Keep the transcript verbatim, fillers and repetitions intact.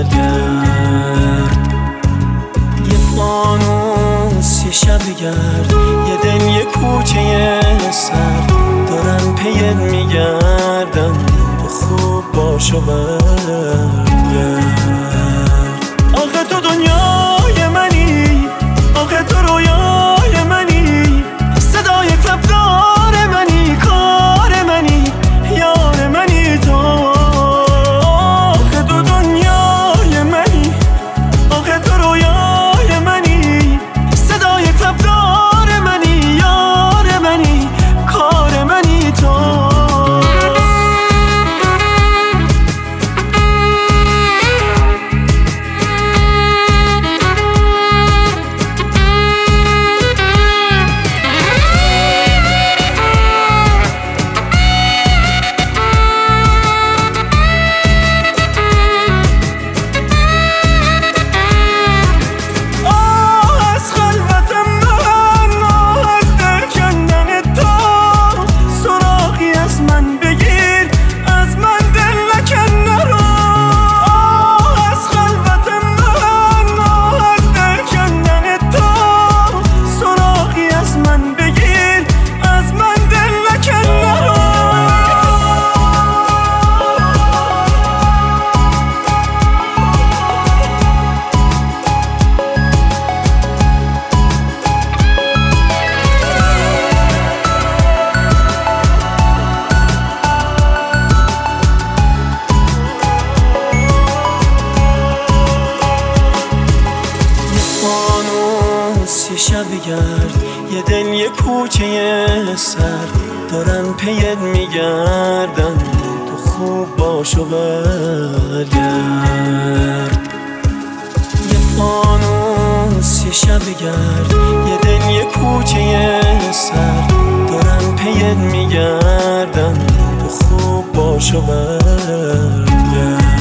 برگرد. یه فانوس یه شب گرد، یه دل یه کوچه سرد، دارن پیت میگردن تو خوب باش و برگرد. آخه تو دنیای منی، آخه تو رویای منی، صدای کلبدار منی، کار منی، یار منی تو. آخه تو دنیای منی، آخه تو رویای منی، صدای کلبدار منی، یار منی، کار منی تو. یه شب گرد، یه دل یه کوچه سرد، دارن پیت میگردن تو خوب باش و برگرد. یه فانوس یه شب گرد، یه دل یه کوچه سرد، دارن پیت میگردن تو خوب باش و برگرد.